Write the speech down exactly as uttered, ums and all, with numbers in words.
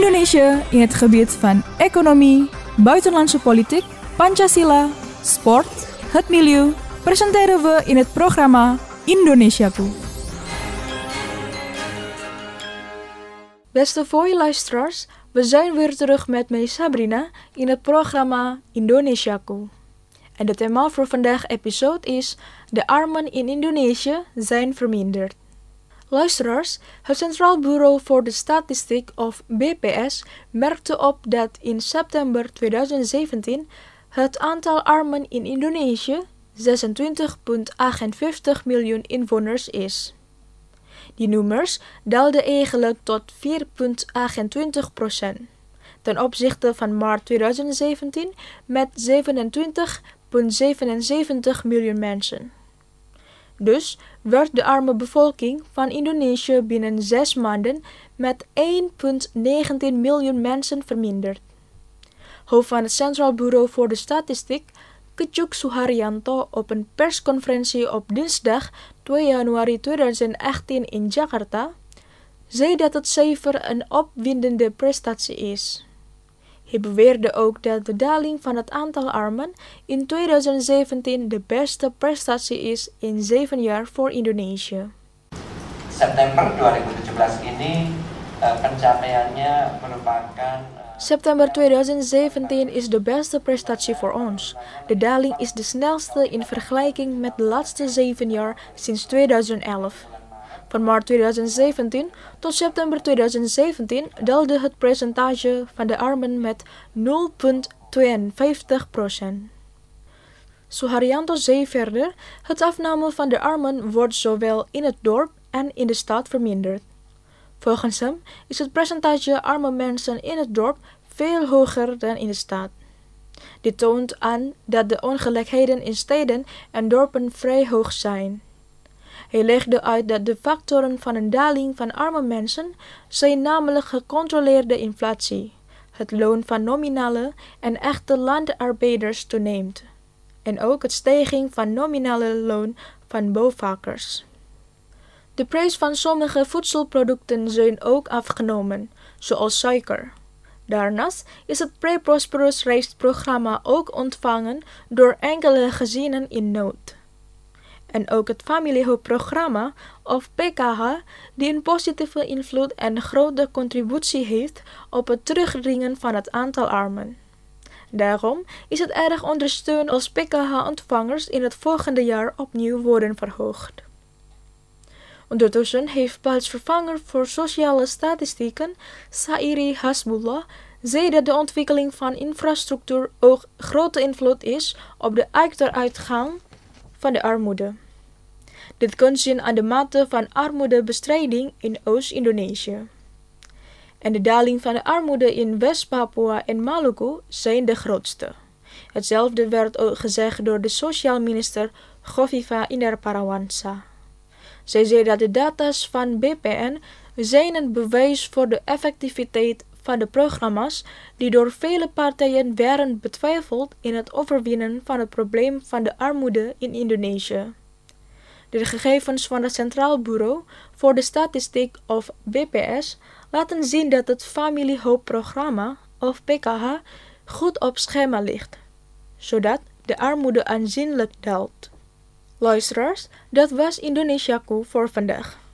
Indonesië in het gebied van economie, buitenlandse politiek, Pancasila, sport, het milieu, presenteren we in het programma Indonesiaku. Beste Vooi-luisteraars, we zijn weer terug met mij Sabrina in het programma Indonesiaku. En het thema voor vandaag episode is: de armen in Indonesië zijn verminderd. Luisteraars, het Centraal Bureau voor de Statistiek of B P S merkte op dat in september tweeduizend zeventien het aantal armen in Indonesië zesentwintig komma achtenvijftig miljoen inwoners is. Die nummers daalden eigenlijk tot vier komma achtentwintig procent ten opzichte van maart tweeduizend zeventien met zevenentwintig komma zevenenzeventig miljoen mensen. Dus werd de arme bevolking van Indonesië binnen zes maanden met één komma negentien miljoen mensen verminderd. Hoofd van het Centraal Bureau voor de Statistiek, Ketjuk Suharyanto, op een persconferentie op dinsdag twee januari tweeduizend achttien in Jakarta, zei dat het cijfer een opwindende prestatie is. Hij beweerde ook dat de daling van het aantal armen in tweeduizend zeventien de beste prestatie is in zeven jaar voor Indonesië. September tweeduizend zeventien ini uh, pencapaiannya merupakan uh, September tweeduizend zeventien is de beste prestatie voor ons. De daling is de snelste in vergelijking met de laatste zeven jaar sinds tweeduizend elf. Van maart tweeduizend zeventien tot september tweeduizend zeventien daalde het percentage van de armen met nul komma tweeënvijftig procent. Suharyanto zei verder: het afname van de armen wordt zowel in het dorp en in de stad verminderd. Volgens hem is het percentage arme mensen in het dorp veel hoger dan in de stad. Dit toont aan dat de ongelijkheden in steden en dorpen vrij hoog zijn. Hij legde uit dat de factoren van een daling van arme mensen zijn namelijk gecontroleerde inflatie, het loon van nominale en echte landarbeiders toeneemt, en ook het stijging van nominale loon van bouwvakkers. De prijs van sommige voedselproducten zijn ook afgenomen, zoals suiker. Daarnaast is het Pre-Prosperous reisprogramma ook ontvangen door enkele gezinnen in nood. En ook het familiehulpprogramma, of P K H, die een positieve invloed en grote contributie heeft op het terugdringen van het aantal armen. Daarom is het erg ondersteund als P K H-ontvangers in het volgende jaar opnieuw worden verhoogd. Ondertussen heeft plaatsvervanger voor sociale statistieken, Sairi Hasbullah, zei dat de ontwikkeling van infrastructuur ook grote invloed is op de achteruitgang van de armoede. Dit kunt zien aan de mate van armoedebestrijding in Oost-Indonesië. En de daling van de armoede in West-Papua en Maluku zijn de grootste. Hetzelfde werd ook gezegd door de sociaal minister Khofifa Indar Parawansa. Zij zei dat de data's van B P N zijn een bewijs voor de effectiviteit van de programma's die door vele partijen werden betwijfeld in het overwinnen van het probleem van de armoede in Indonesië. De gegevens van het Centraal Bureau voor de Statistiek of B P S laten zien dat het familiehulpprogramma of P K H goed op schema ligt, zodat de armoede aanzienlijk daalt. Luisteraars, dat was Indonesiaku voor vandaag.